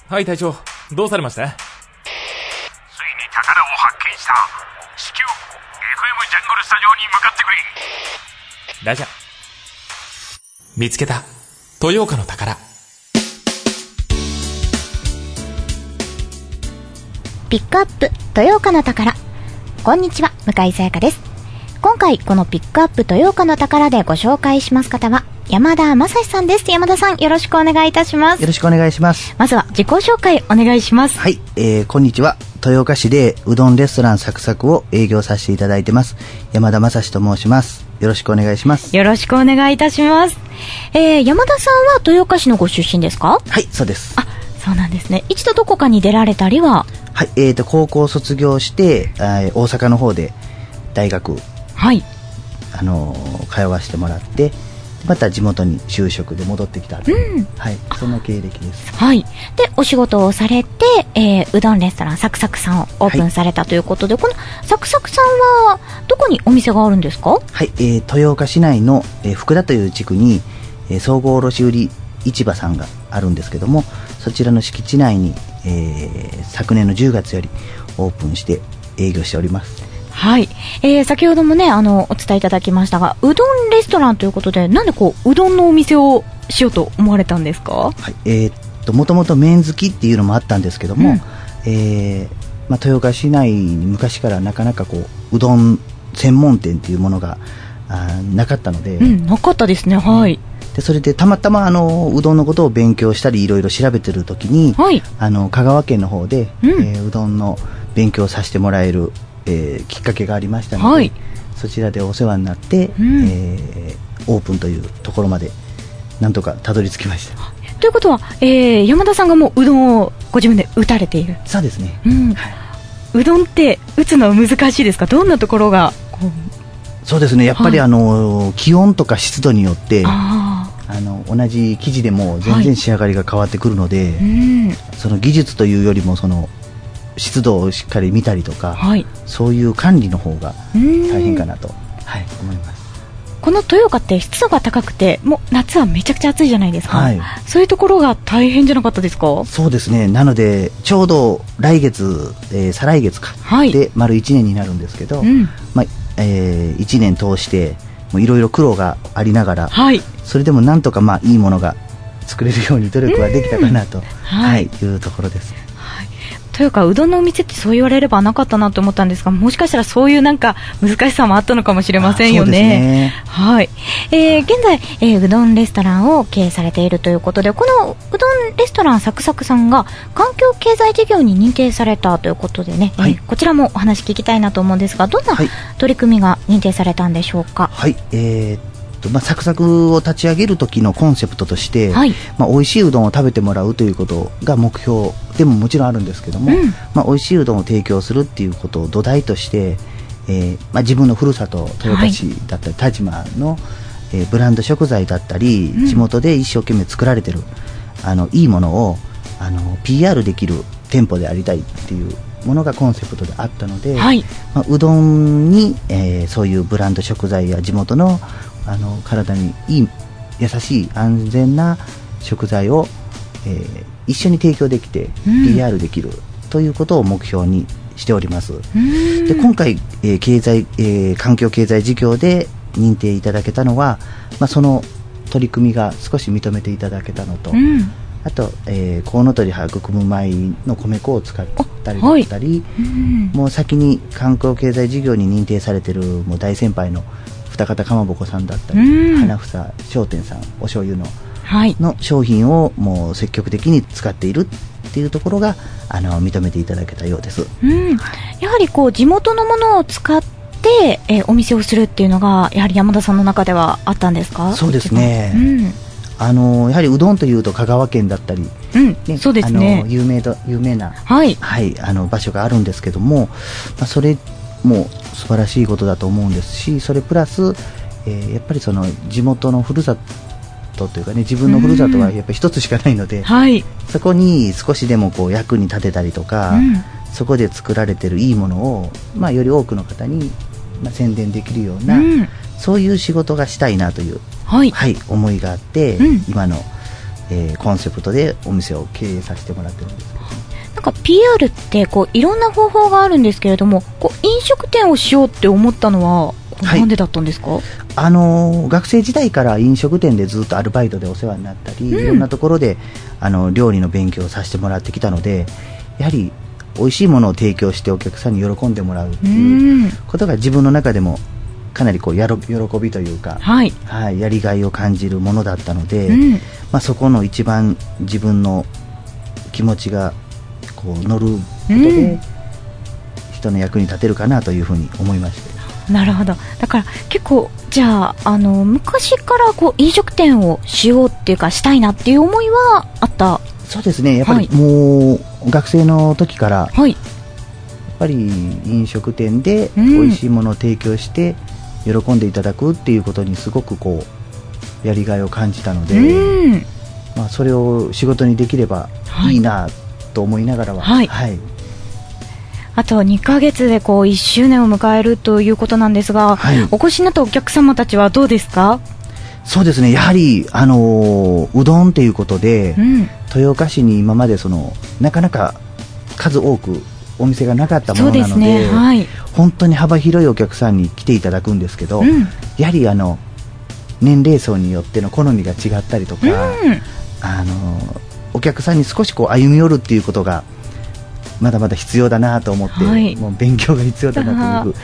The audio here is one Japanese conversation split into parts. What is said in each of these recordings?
はい隊長、どうされました？ついに宝を発見した。至急 FM ジャングルスタジオに向かってくれ。 ラジャー。見つけた豊岡の宝。 ピックアップ豊岡の宝。こんにちは、向井さやかです。今回このピックアップ豊岡の宝でご紹介します方は山田正史さんです。山田さん、よろしくお願いいたします。 よろしくお願いします。 まずは自己紹介お願いします。 はい、こんにちは。豊岡市でうどんレストランサクサクを営業させていただいてます山田正史と申します。よろしくお願いします。 よろしくお願いいたします。山田さんは豊岡市のご出身ですか？ はい、そうです。 あ、そうなんですね。一度どこかに出られたりは？ はい、高校卒業して大阪の方で大学、 はい、 通わせてもらってまた地元に就職で戻ってきた、はい、そんな経歴です。 はい。で、お仕事をされて、うどんレストランサクサクさんをオープンされたということで、はい、このサクサクさんはどこにお店があるんですか？はい、 豊岡市内の、福田という地区に、総合卸売市場さんがあるんですけども、そちらの敷地内に、昨年の10月よりオープンして営業しております。 はい、先ほどもねお伝えいただきましたが、うどんレストランということで、なんでうどんのお店をしようと思われたんですか？はい、 もともと麺好きっていうのもあったんですけども、豊岡市内に昔からなかなかうどん専門店っていうものがなかったので、 なかったですね。はい。 でそれでたまたまうどんのことを勉強したりいろいろ調べてる時に、はい、香川県の方で、うどんの勉強させてもらえるきっかけがありましたので、はい、そちらでお世話になって、オープンというところまでなんとかたどり着きました。 ということは、山田さんがもううどんをご自分で打たれている？ そうですね、 はい、うどんって打つのは難しいですか？どんなところがそうですね、やっぱり、はい、気温とか湿度によって同じ生地でも全然仕上がりが変わってくるので、はい、その技術というよりもその湿度をしっかり見たりとか、はい、そういう管理の方が大変かなと、はい、思います。 この豊岡って湿度が高くて、もう夏はめちゃくちゃ暑いじゃないですか、はい、そういうところが大変じゃなかったですか？ そうですね、なのでちょうど来月、再来月か、はい、で丸1年になるんですけど、1年通していろいろ苦労がありながら、はい、それでもなんとかいいものが作れるように努力はできたかなと、はい、いうところです。 というかうどんのお店ってそう言われればなかったなと思ったんですが、もしかしたらそういうなんか難しさもあったのかもしれませんよね。はい。現在、うどんレストランを経営されているということで、このうどんレストランサクサクさんが環境経済事業に認定されたということでね、はい、こちらもお話聞きたいなと思うんですが、どんな取り組みが認定されたんでしょうか？はい、 サクサクを立ち上げる時のコンセプトとして、はい、美味しいうどんを食べてもらうということが目標でももちろんあるんですけども、美味しいうどんを提供するっていうことを土台として、自分のふるさと豊岡市だったり、但馬の、ブランド食材だったり、地元で一生懸命作られてるいいものをPR できる店舗でありたいっていうものがコンセプトであったので、はい、うどんに、そういうブランド食材や地元の体にいい優しい安全な食材を、一緒に提供できて、PR できるということを目標にしております。で今回、環境経済事業で認定いただけたのは、その取り組みが少し認めていただけたのと、あと、コウノトリ育む米の米粉を使ったりだったり、もう先に環境経済事業に認定されているもう大先輩の二方かまぼこさんだったり、花房商店さんお醤油の商品をもう積極的に使っているっていうところが認めていただけたようです。 やはり地元のものを使って、お店をするっていうのがやはり山田さんの中ではあったんですか？ そうですね、やはりうどんというと香川県だったり、 そうですね、 有名な、はいはい、場所があるんですけども、それも素晴らしいことだと思うんですし、それプラス、やっぱりその地元のふるさとというかね、自分のふるさとはやっぱり一つしかないので、そこに少しでも役に立てたりとか、そこで作られてるいいものを、より多くの方に、宣伝できるような、そういう仕事がしたいなという、思いがあって、今のコンセプトでお店を経営させてもらってるんです。 なんか PR っていろんな方法があるんですけれども、飲食店をしようって思ったのはなんでだったんですか？ 学生時代から飲食店でずっとアルバイトでお世話になったり、いろんなところで料理の勉強をさせてもらってきたので、やはり美味しいものを提供してお客さんに喜んでもらうっていうことが自分の中でもかなり喜びというか、はいはい、やりがいを感じるものだったので、そこの一番自分の気持ちが乗ることで、人の役に立てるかなというふうに思いまして。 なるほど。だから結構じゃあ昔から飲食店をしようっていうかしたいなっていう思いはあった？ そうですね、やっぱりもう学生の時から、やっぱり飲食店で美味しいものを提供して喜んでいただくっていうことにすごくやりがいを感じたので、それを仕事にできればいいなと思いながらは、あと2ヶ月で1周年を迎えるということなんですが、お越しになったお客様たちはどうですか？そうですね、やはり、うどんということで、豊岡市に今までなかなか数多くお店がなかったものなので、本当に幅広いお客さんに来ていただくんですけど、やはり年齢層によっての好みが違ったりとか、お客さんに少し歩み寄るっていうことがまだまだ必要だなと思って、もう勉強が必要だなという、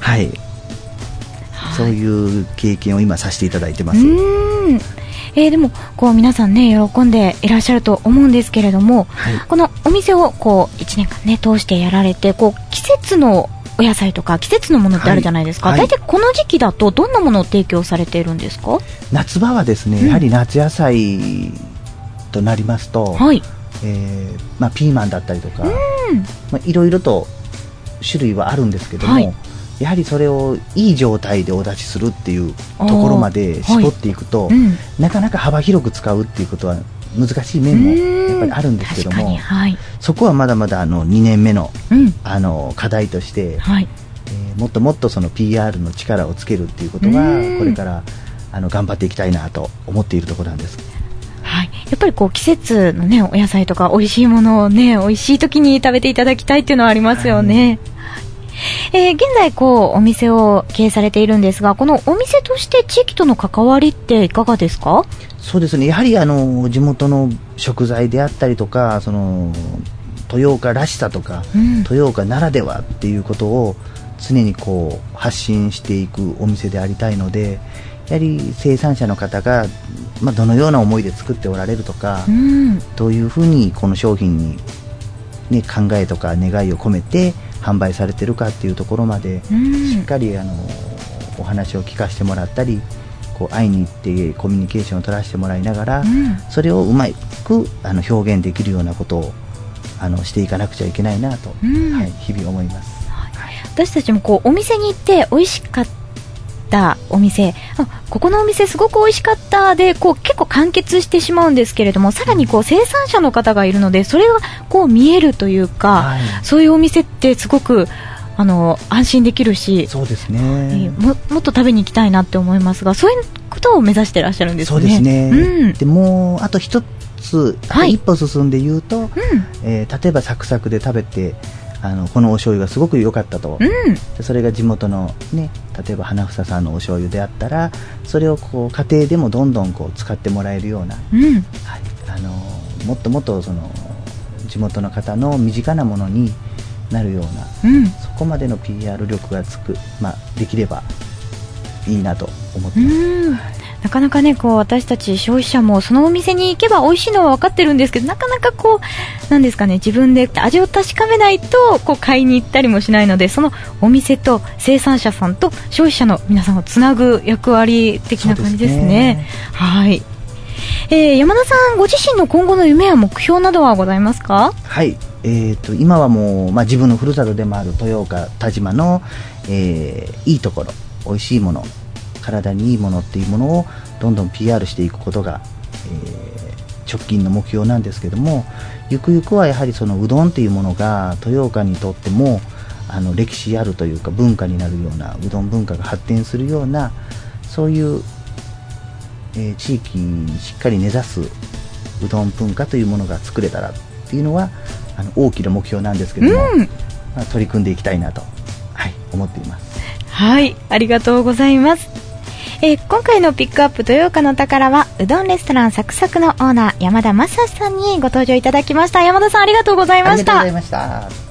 そういう経験を今させていただいてます。 でも皆さんね喜んでいらっしゃると思うんですけれども、このお店を1年間ね通してやられて、季節のお野菜とか季節のものってあるじゃないですか。大体この時期だとどんなものを提供されているんですか？ 夏場はですね、やはり夏野菜となりますと、ピーマンだったりとか、いろいろと種類はあるんですけども、やはりそれをいい状態でお出しするっていうところまで絞っていくと、なかなか幅広く使うっていうことは難しい面もやっぱりあるんですけども、そこはまだまだ2年目の、課題として、もっともっとその PR の力をつけるっていうことはこれから頑張っていきたいなと思っているところなんです。 やっぱり季節のねお野菜とか美味しいものをね美味しい時に食べていただきたいっていうのはありますよね。現在お店を経営されているんですが、このお店として地域との関わりっていかがですか？ そうですね、やはり地元の食材であったりとか、豊岡らしさとか、豊岡ならではっていうことを常に発信していくお店でありたいので、やはり生産者の方が、どのような思いで作っておられるとか、どういうふうにこの商品に、考えとか願いを込めて販売されているかっていうところまで、しっかりお話を聞かせてもらったり、会いに行ってコミュニケーションを取らせてもらいながら、それをうまく表現できるようなことをしていかなくちゃいけないなと、日々思います。 私たちもお店に行って美味しかったお店、ここのお店すごく美味しかったで結構完結してしまうんですけれども、さらに生産者の方がいるのでそれが見えるというか、そういうお店ってすごく安心できるし、 そうですね、 もっと食べに行きたいなって思いますが、そういうことを目指していらっしゃるんですね。 そうですね、でもあと一つ、一歩進んで言うと、例えばサクサクで食べてこのお醤油がすごく良かったと、それが地元のね、例えば花房さんのお醤油であったら、それを家庭でもどんどん使ってもらえるような、もっともっと地元の方の身近なものになるような、そこまでの PR 力ができればいいなと思ってます。 なかなかね私たち消費者もそのお店に行けば美味しいのは分かってるんですけど、なかなかなんですかね、自分で味を確かめないと買いに行ったりもしないので、そのお店と生産者さんと消費者の皆さんをつなぐ役割的な感じですね。はい。山田さんご自身の今後の夢や目標などはございますか？ はい、今はもう、自分のふるさとでもある豊岡田島の、いいところ、美味しいもの、体にいいものっていうものをどんどん PR していくことが、直近の目標なんですけども、ゆくゆくはやはりそのうどんっていうものが豊岡にとっても歴史あるというか文化になるような、うどん文化が発展するような、そういう、地域にしっかり根ざすうどん文化というものが作れたらっていうのは大きな目標なんですけども、取り組んでいきたいなと、思っています。 はい、ありがとうございます。今回のピックアップ豊岡の宝はうどんレストランサクサクのオーナー山田正史さんにご登場いただきました。山田さん、ありがとうございました。 ありがとうございました。